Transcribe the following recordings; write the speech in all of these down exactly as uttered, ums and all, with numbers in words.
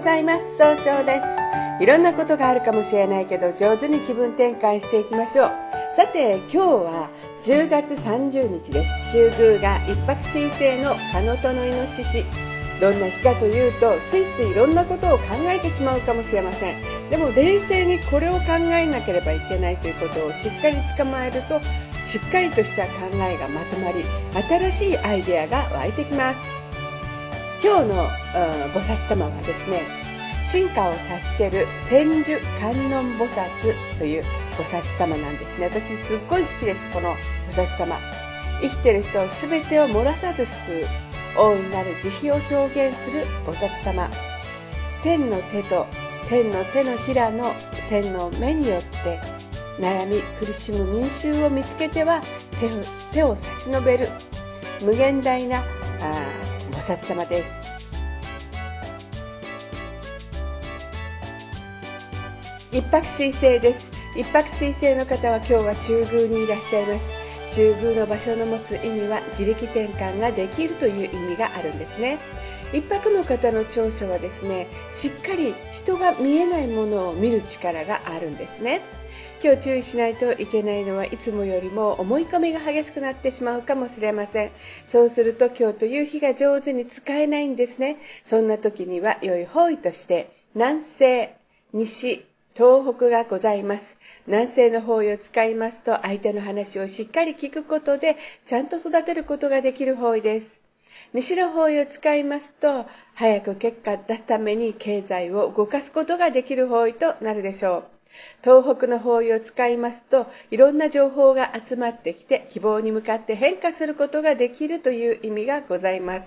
ございます。総称です。いろんなことがあるかもしれないけど、上手に気分転換していきましょう。さて、今日はじゅうがつさんじゅうにちです。中宮が一泊水星の庚子のイノシシ。どんな日かというと、ついついいろんなことを考えてしまうかもしれません。でも冷静にこれを考えなければいけないということをしっかり捕まえると、しっかりとした考えがまとまり、新しいアイデアが湧いてきます。今日の菩薩様はですね、進化を助ける千手観音菩薩という菩薩様なんですね。私すっごい好きです。この菩薩様。生きてる人すべてを漏らさず救う大いなる慈悲を表現する菩薩様。千の手と千の手のひらの千の目によって悩み苦しむ民衆を見つけては手を、手を差し伸べる無限大な菩薩様です。一泊水星です。一泊水星の方は今日は中宮にいらっしゃいます。中宮の場所の持つ意味は自力転換ができるという意味があるんですね。一泊の方の長所はですね、しっかり人が見えないものを見る力があるんですね。今日注意しないといけないのはいつもよりも思い込みが激しくなってしまうかもしれません。そうすると今日という日が上手に使えないんですね。そんな時には良い方位として南西、西、東北がございます。南西の方位を使いますと相手の話をしっかり聞くことでちゃんと育てることができる方位です。西の方位を使いますと早く結果を出すために経済を動かすことができる方位となるでしょう。東北の方位を使いますといろんな情報が集まってきて希望に向かって変化することができるという意味がございます。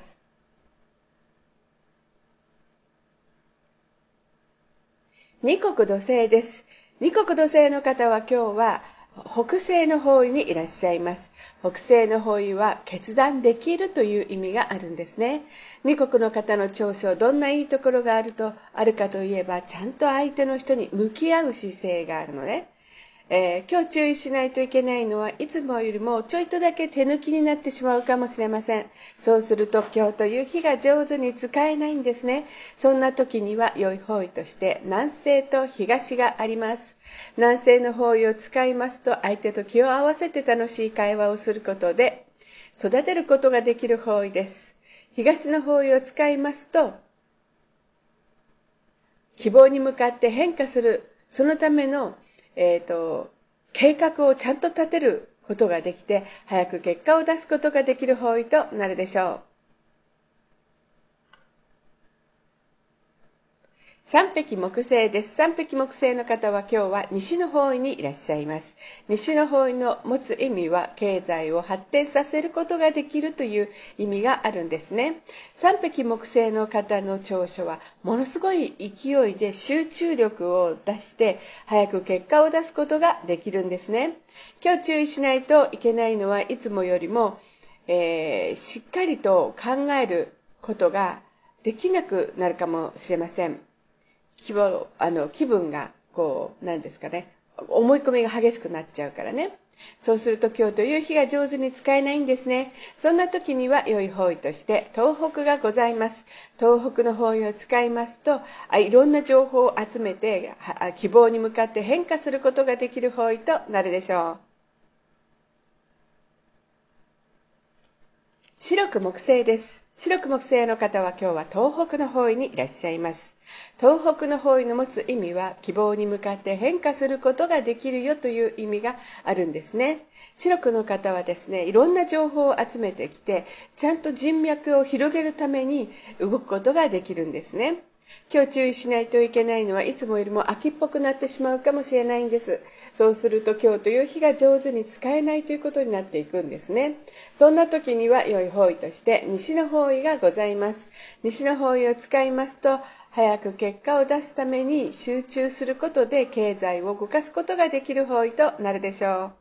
二国土星です。二国土星の方は今日は北西の方位にいらっしゃいます。北西の方位は決断できるという意味があるんですね。二国の方の長所、どんないいところがあるとあるかといえば、ちゃんと相手の人に向き合う姿勢があるのね。えー、今日注意しないといけないのはいつもよりもちょいとだけ手抜きになってしまうかもしれません。そうすると今日という日が上手に使えないんですね。そんな時には良い方位として南西と東があります。南西の方位を使いますと相手と気を合わせて楽しい会話をすることで育てることができる方位です。東の方位を使いますと希望に向かって変化する、そのためのえーと、計画をちゃんと立てることができて早く結果を出すことができる方位となるでしょう。三匹木星です。三匹木星の方は今日は西の方位にいらっしゃいます。西の方位の持つ意味は経済を発展させることができるという意味があるんですね。三匹木星の方の長所はものすごい勢いで集中力を出して早く結果を出すことができるんですね。今日注意しないといけないのはいつもよりも、えー、しっかりと考えることができなくなるかもしれません。気分、あの気分がこう何ですかね、思い込みが激しくなっちゃうからね。そうすると今日という日が上手に使えないんですね。そんな時には良い方位として東北がございます。東北の方位を使いますとあいろんな情報を集めて希望に向かって変化することができる方位となるでしょう。白く木星です。白く木星の方は今日は東北の方位にいらっしゃいます。東北の方位の持つ意味は希望に向かって変化することができるよという意味があるんですね。白くの方はですね、いろんな情報を集めてきてちゃんと人脈を広げるために動くことができるんですね。今日注意しないといけないのはいつもよりも秋っぽくなってしまうかもしれないんです。そうすると今日という日が上手に使えないということになっていくんですね。そんな時には良い方位として西の方位がございます。西の方位を使いますと早く結果を出すために集中することで経済を動かすことができる方位となるでしょう。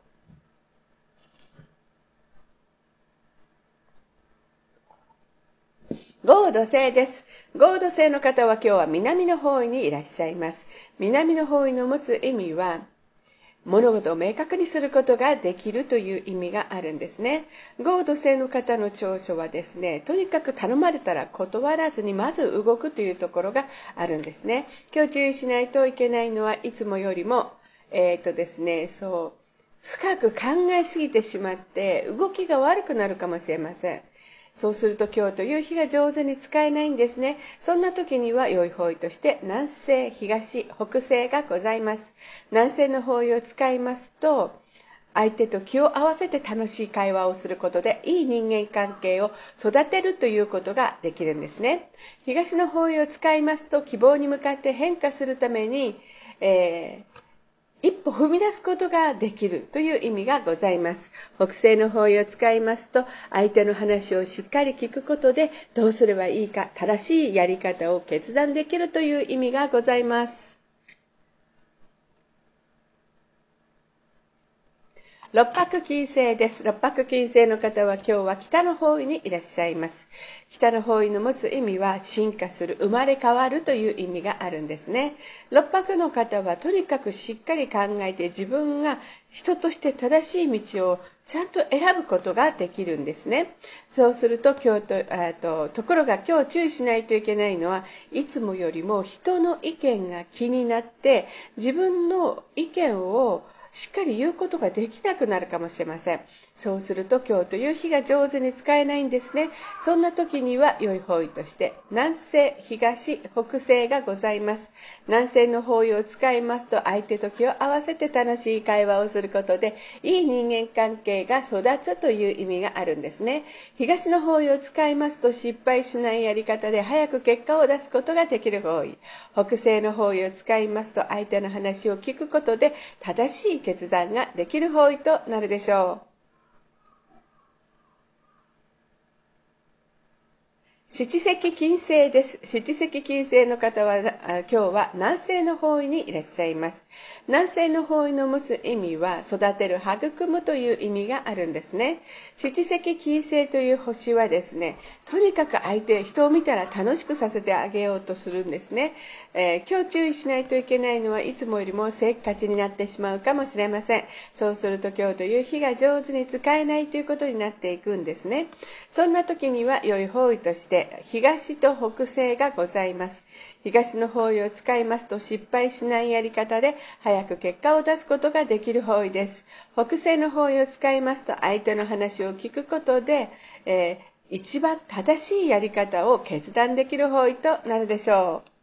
合土星です。合土星の方は今日は南の方位にいらっしゃいます。南の方位の持つ意味は物事を明確にすることができるという意味があるんですね。豪土星の方の長所はですね、とにかく頼まれたら断らずにまず動くというところがあるんですね。今日注意しないといけないのはいつもよりも、えーとですね、そう深く考えすぎてしまって動きが悪くなるかもしれません。そうすると今日という日が上手に使えないんですね。そんな時には良い方位として南西、東、北西がございます。南西の方位を使いますと、相手と気を合わせて楽しい会話をすることでいい人間関係を育てるということができるんですね。東の方位を使いますと、希望に向かって変化するために、えー一歩踏み出すことができるという意味がございます。北西の方位を使いますと、相手の話をしっかり聞くことでどうすればいいか、正しいやり方を決断できるという意味がございます。六白金星です。六白金星の方は今日は北の方位にいらっしゃいます。北の方位の持つ意味は進化する、生まれ変わるという意味があるんですね。六白の方はとにかくしっかり考えて、自分が人として正しい道をちゃんと選ぶことができるんですね。そうすると今日と、あと、ところが今日注意しないといけないのは、いつもよりも人の意見が気になって自分の意見をしっかり言うことができなくなるかもしれません。そうすると今日という日が上手に使えないんですね。そんな時には良い方位として南西、東、北西がございます。南西の方位を使いますと、相手と気を合わせて楽しい会話をすることでいい人間関係が育つという意味があるんですね。東の方位を使いますと、失敗しないやり方で早く結果を出すことができる方位。北西の方位を使いますと、相手の話を聞くことで正しい決断ができる方位となるでしょう。七石金星です。七石金星の方は今日は南西の方位にいらっしゃいます。南西の方位の持つ意味は育てる、育むという意味があるんですね。七石金星という星はですね、とにかく相手、人を見たら楽しくさせてあげようとするんですね。えー、今日注意しないといけないのはいつもよりもせっかちになってしまうかもしれません。そうすると今日という日が上手に使えないということになっていくんですね。そんな時には良い方位として東と北西がございます。東の方位を使いますと、失敗しないやり方で早く結果を出すことができる方位です。北西の方位を使いますと、相手の話を聞くことで、えー、一番正しいやり方を決断できる方位となるでしょう。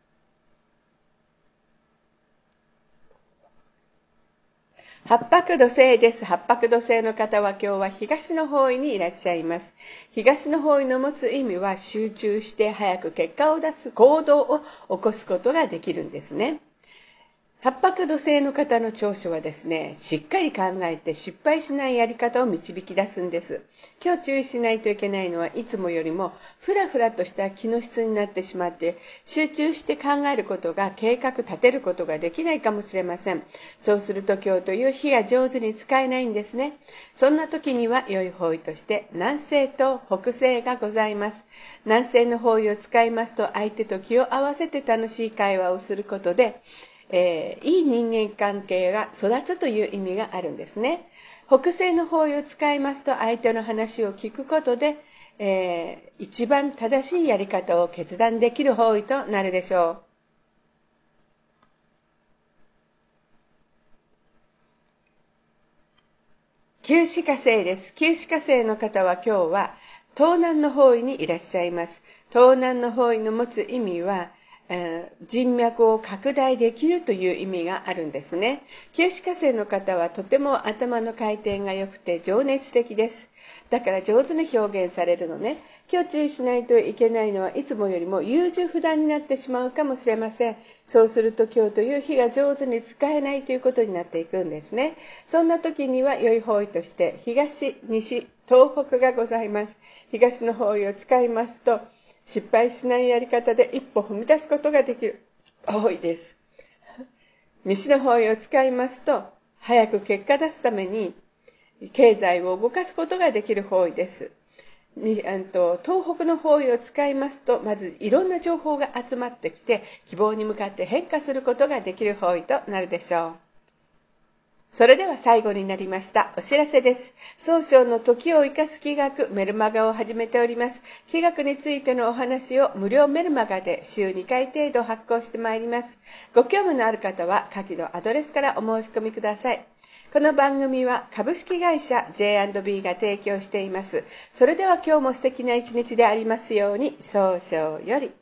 八白土星です。八白土星の方は今日は東の方位にいらっしゃいます。東の方位の持つ意味は集中して早く結果を出す、行動を起こすことができるんですね。八白土星の方の長所はですね、しっかり考えて失敗しないやり方を導き出すんです。今日注意しないといけないのはいつもよりもふらふらとした気の質になってしまって、集中して考えることが、計画立てることができないかもしれません。そうすると今日という日が上手に使えないんですね。そんな時には良い方位として南西と北西がございます。南西の方位を使いますと、相手と気を合わせて楽しい会話をすることで、えー、いい人間関係が育つという意味があるんですね。北西の方位を使いますと、相手の話を聞くことで、えー、一番正しいやり方を決断できる方位となるでしょう。九死火星です。九死火星の方は今日は東南の方位にいらっしゃいます。東南の方位の持つ意味は、人脈を拡大できるという意味があるんですね。九死火星の方はとても頭の回転が良くて情熱的です。だから上手に表現されるのね。今日注意しないといけないのはいつもよりも優柔不断になってしまうかもしれません。そうすると今日という日が上手に使えないということになっていくんですね。そんな時には良い方位として東、西、東北がございます。東の方位を使いますと、失敗しないやり方で一歩踏み出すことができる方位です。西の方位を使いますと、早く結果出すために経済を動かすことができる方位です。にと東北の方位を使いますと、まずいろんな情報が集まってきて、希望に向かって変化することができる方位となるでしょう。 それでは最後になりましたお知らせです。総称の時を生かす気学メルマガを始めております。気学についてのお話を無料メルマガで週にかい程度発行してまいります。ご興味のある方は下記のアドレスからお申し込みください。この番組は株式会社 ジェイアンドビー が提供しています。それでは今日も素敵な一日でありますように、総称より。